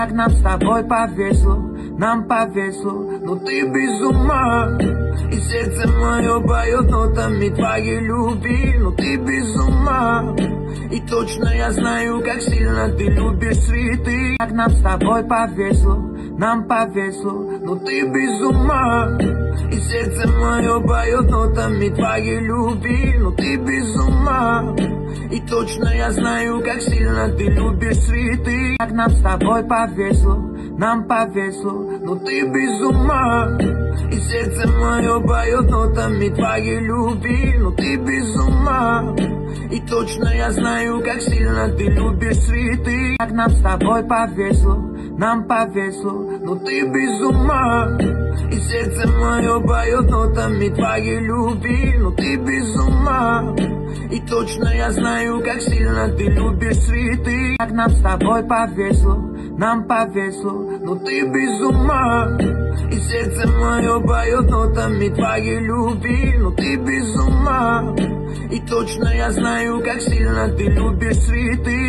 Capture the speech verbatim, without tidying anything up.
Как нам с тобой повезло, нам повезло, но ты без ума. И сердце мое поет нотами твоей любви, но ты без ума. И точно я знаю, как сильно ты любишь цветы. Как нам с тобой повезло, нам повезло, но ты без ума. И сердце мое поет нотами твоей любви, но ты без ума. И точно я знаю, как сильно ты любишь цветы. Как нам с тобой повезло, нам повезло, но ты без ума. И сердце мое поет нотами твоей любви, но ты без ума. И точно я знаю, как сильно ты любишь цветы. Как нам с тобой повезло, нам повезло, но ты без ума. И сердце мое поет нотами твоей любви, но ты без ума. И точно я знаю, как сильно ты любишь цветы. Как нам с тобой повезло, нам повезло, но ты без ума. И сердце мое поет нотами твоей любви, но ты без ума. И точно я знаю, как сильно ты любишь цветы.